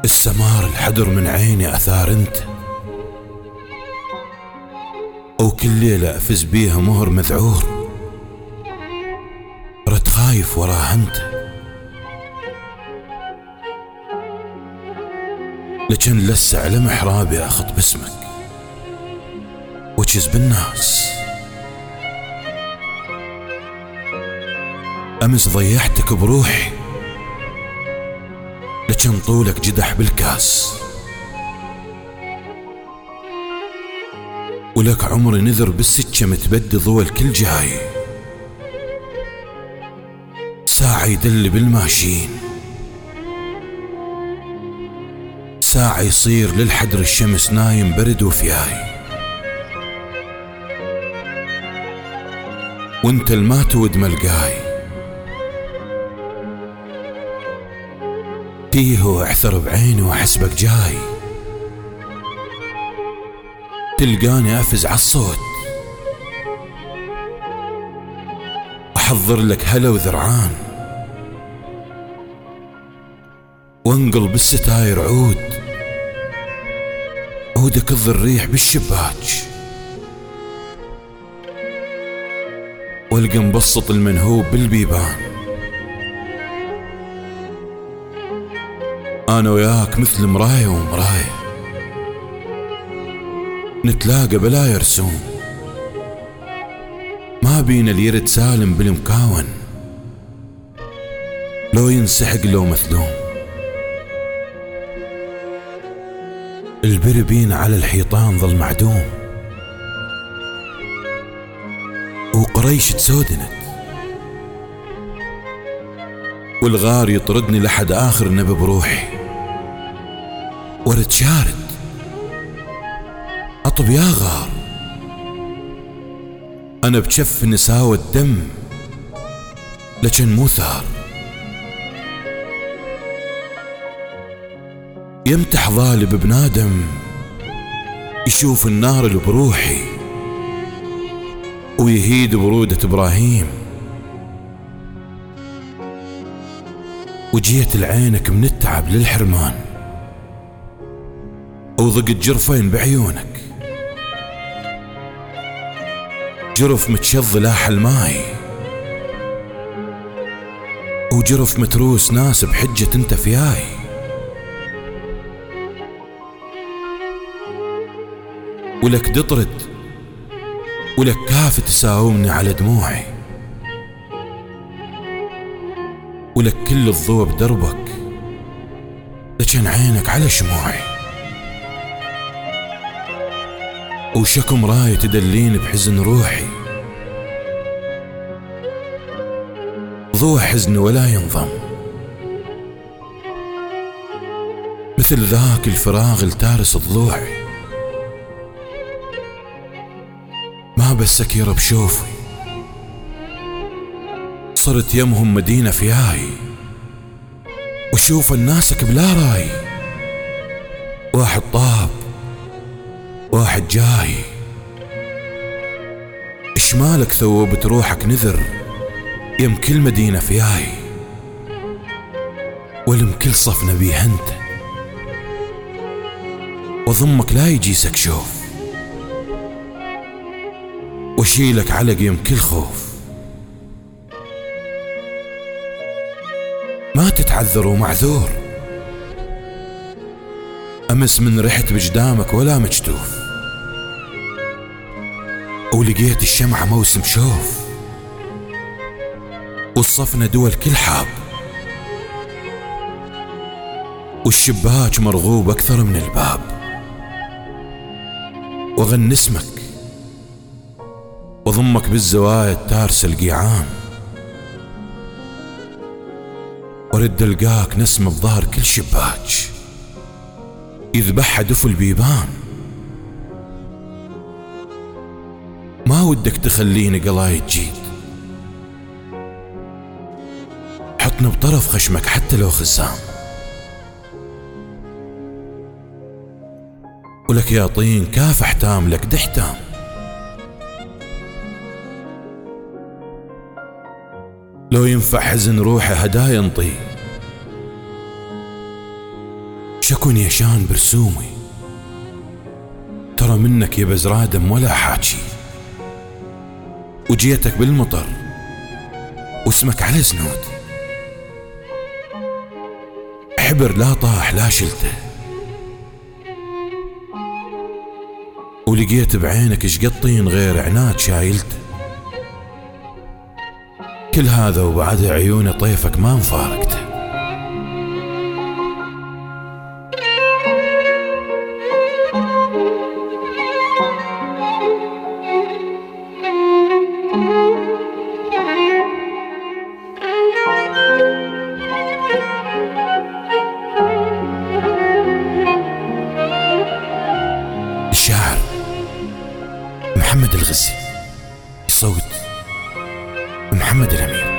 السمار الحدر من عيني أثار انت، وكل ليلة أفز بيها مهر مذعور، رد خايف وراه انت. لكن لسه على محرابي أخط باسمك وجز بالناس. أمس ضيعتك بروحي، لكن طولك جدح بالكاس. ولك عمري نذر بالسكة متبدي ضوى الكل جاي، ساعة يدل بالماشين، ساعة يصير للحدر الشمس نايم برد وفياي. وانت الما تود ملقاي، تيه واعثر بعيني واحسبك جاي. تلقاني افز عالصوت، احضر لك هلا وذرعان، وانقل بالستاير عودك الضريح بالشباك. والقى مبسط المنهوب بالبيبان، انا وياك مثل مراية ومراية، نتلاقى بلا يرسوم. ما بينا اليرد سالم بالمكاون، لو ينسحق لو مثلوم. البر بينا على الحيطان ظل معدوم، وقريش تسودنت، والغار يطردني لحد آخر نبي بروحي. ورد شارد أطب يا غار، أنا بجف نساوى الدم لكن مو ثار. يمتح ظالب بنادم يشوف النار اللي بروحي، ويهيد برودة إبراهيم. وجيت لعينك من التعب للحرمان، وضقت جرفين بعيونك، جرف متشظ لاح الماي، وجرف متروس ناس بحجة انت فياي. ولك تطرد ولك كافة تساومني على دموعي، ولك كل الضوء بدربك لكن عينك على شموعي. وشكم راية تدليني بحزن روحي، ضوء حزن ولا ينضم، مثل ذاك الفراغ التارس ضلوعي. ما بسك يا رب شوفي، صرت يمهم مدينة فياي، وشوف الناسك بلا راي، واحد طاب واحد جاي. اشمالك ثوبت روحك نذر يم كل مدينة فياي، ولم كل صف نبيه انت، وضمك لا يجيسك شوف، وشيلك علق يم كل خوف. ما تتعذر ومعذور، أمس من رحت بجدامك ولا مجتوف، ولقيت الشمعة موسم شوف، والصفنة دول كل حاب، والشباك مرغوب أكثر من الباب. وغن اسمك وضمك بالزوايا التارسة القيعان، ورد القاك نسمة بظهر كل شباك، يذبحها دف البيبان. ما ودك تخليني قلاي تجيد، حطني بطرف خشمك حتى لو خزام. ولك يا طين كاف احتام لك دحتام، لو ينفع حزن روحي هدايا انطي، شكون يشان برسومي، ترى منك يا بزرادم ولا حاجي، وجيتك بالمطر واسمك على زنود، حبر لا طاح لا شلته، ولقيت بعينك شقطين غير عناد شايلته، كل هذا وبعد عيون طيفك ما مفارقته. الشاعر محمد الغزي، صوت محمد الأمير.